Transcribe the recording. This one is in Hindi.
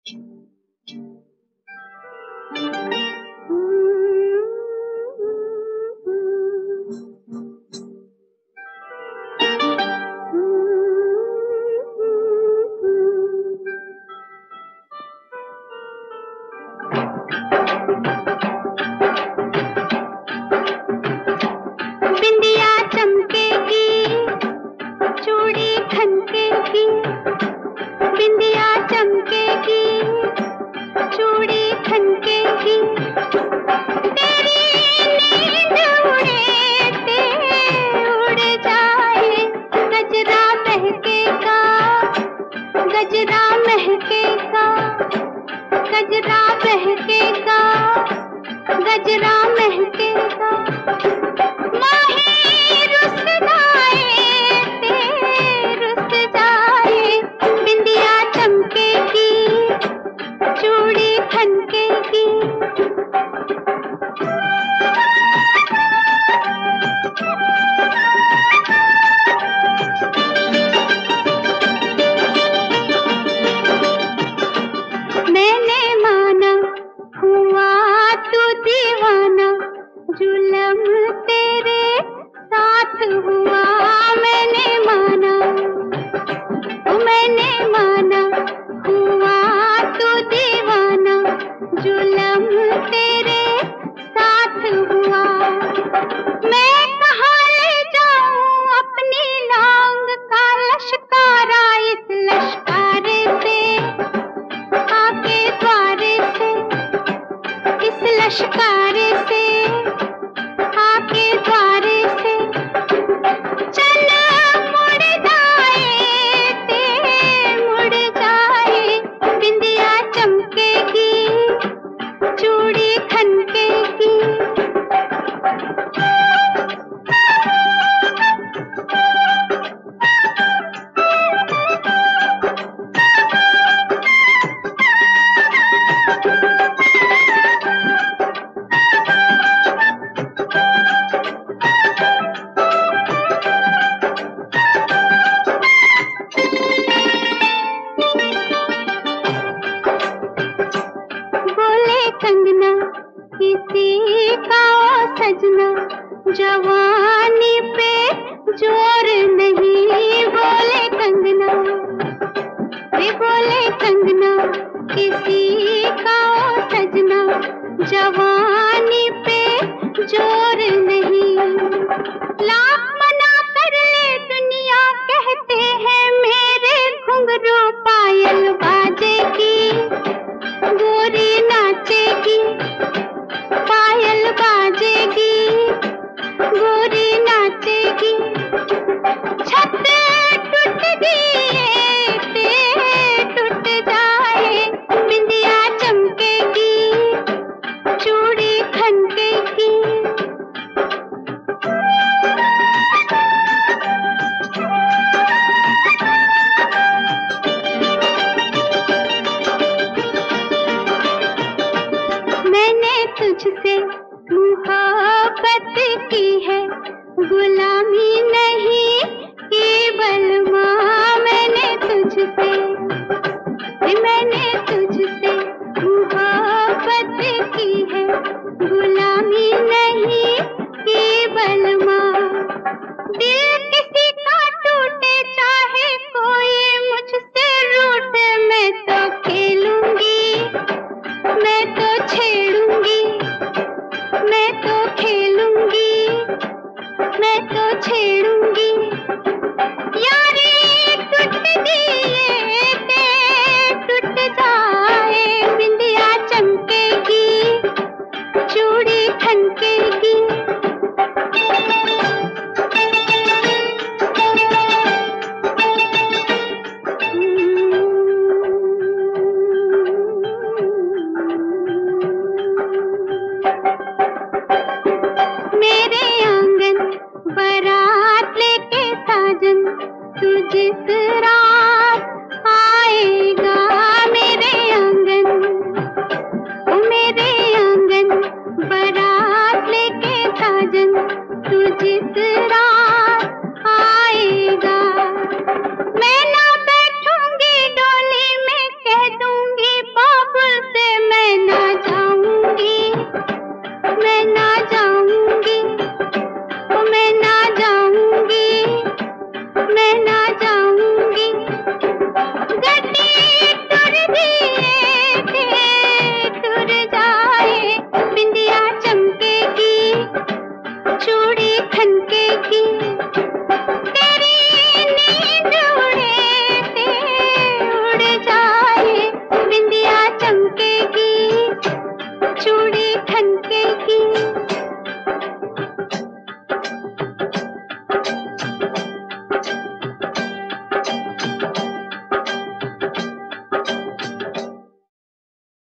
बिंदिया चमकेगी, चूड़ी खनकेगी, बिंदिया चमकेगी, चूड़ी खनकेगी, तेरी नींद उड़े ते उड़ जाए, गजरा महकेगा, गजरा महकेगा, गजरा महकेगा, गजरा महकेगा, माही रुस जाए ते रुस जाए, बिंदिया चमकेगी, चूड़ी खनकेगी। मैंने माना हुआ तू दीवाना, जुलम तेरे साथ हुआ, मैंने माना, मैंने माना हुआ तू दीवाना, जुलम तेरे साथ हुआ। मैं कहाँ ले जाऊं अपनी लांग का लश्कारा, इस लश्कारे से आके द्वारे से, इस लश्कारे से आके द्वारे से, चल मुड़ जाए ते मुड़ जाए, बिंदिया चमकेगी, चूड़ी खनकेगी। बोले कंगना किसी का ओ सजना, जवानी पे जोर नहीं, बोले कंगना, वे बोले कंगना किसी का ओ सजना, जवानी पे जोर नहीं। लाख मना कर ले दुनिया, कहते हैं मेरे घुंघरू पायल बाजेगी, गोरी नाचेगी, पायल बाजेगी, गोरी नाचेगी, छत टूट दिए ते टूट जाए, बिंदिया चमकेगी, चूड़ी खनकेगी। मैंने तुझसे मोहब्बत की है, गुलामी नहीं की बलमा, मैंने तुझसे मोहब्बत की है, गुलामी नहीं की बलमा। दिल किसी का टूटे चाहे कोई मुझसे रूठे, मैं तो खेलूंगी, मैं तो छेड़ूंगी, मैं तो खेलूंगी, मैं तो ना जाऊं।